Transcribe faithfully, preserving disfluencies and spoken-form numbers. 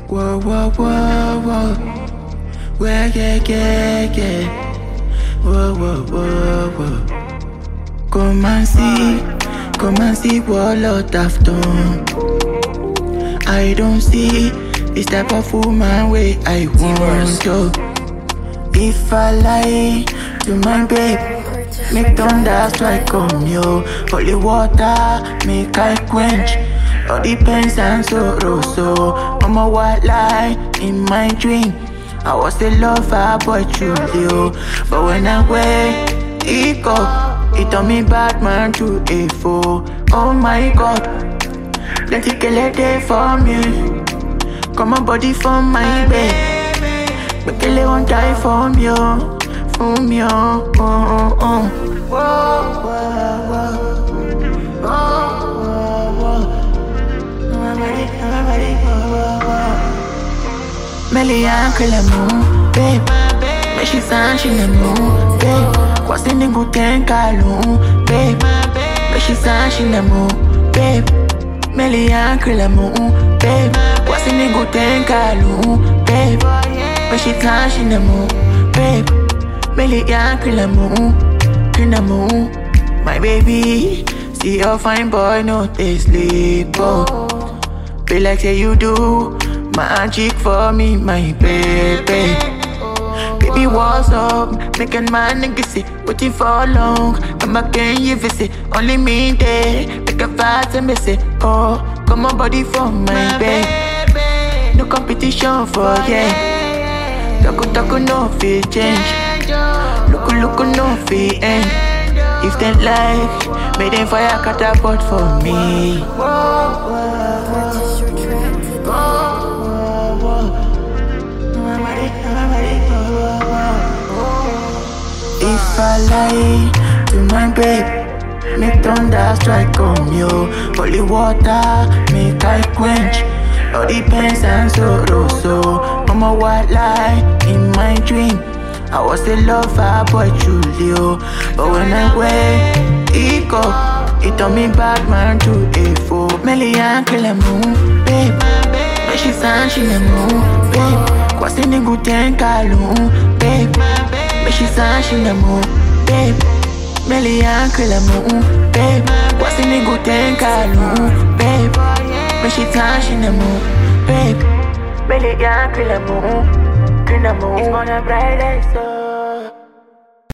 Whoa, whoa, whoa, whoa. Well, yeah, yeah, yeah. Whoa, whoa, whoa, whoa. Come and see, come and see what Lord have done. I don't see this type of woman way I want to. If I lie to my babe, make thunder strike on you. Holy water, make I quench all the pains and sorrow. So I'm a white lie in my dream. I was a lover, but truly, oh. But when I wake, it go, it turned me bad man to a foe. Oh my God, plenty kill day for me. Come on, body for my bed. But kill it won't die for me, oh, for me, oh, oh, oh. Whoa, whoa, whoa. Whoa, whoa, whoa. Nobody, nobody, whoa, whoa, whoa. Melian que l'amour, babe. Mais she sent she l'amour, babe. Quoi c'est n'est goûté calon, babe. Mais she sent she l'amour, babe. Melian que l'amour, babe. Quoi c'est n'est goûté calon, babe. Mais she sent she l'amour, babe. Melian que l'amour, que l'amour. My baby, see your fine boy, no they sleep, oh. Feel like say you do magic for me, my baby. Baby, what's up? Making my niggas say, waiting for long. I'm again, you visit, only me there. Make a fast and miss it. Oh, come on, body for my baby. No competition for yeah. Taku taku no fee change. Look look no fee end. If they like, made them fire catapult for me. Purchase your track today. If I lie to my babe, make thunder strike on you. Holy water, make I quench all the pains and sorrow. So I'm a white lie in my dream. I was a lover, boy, truly, oh. But when I wake, it go, it turned me bad man to a foe. Melian que l'amour, babe. Mais she sent she l'amour, babe. Quoi c'est n'est goûté calon, babe. Mais she sent she l'amour, babe. Melian que l'amour, babe. Quoi c'est n'est goûté calon, babe. Mais she sent she l'amour, babe. Melian que l'amour, que l'amour. It's gonna bright like so.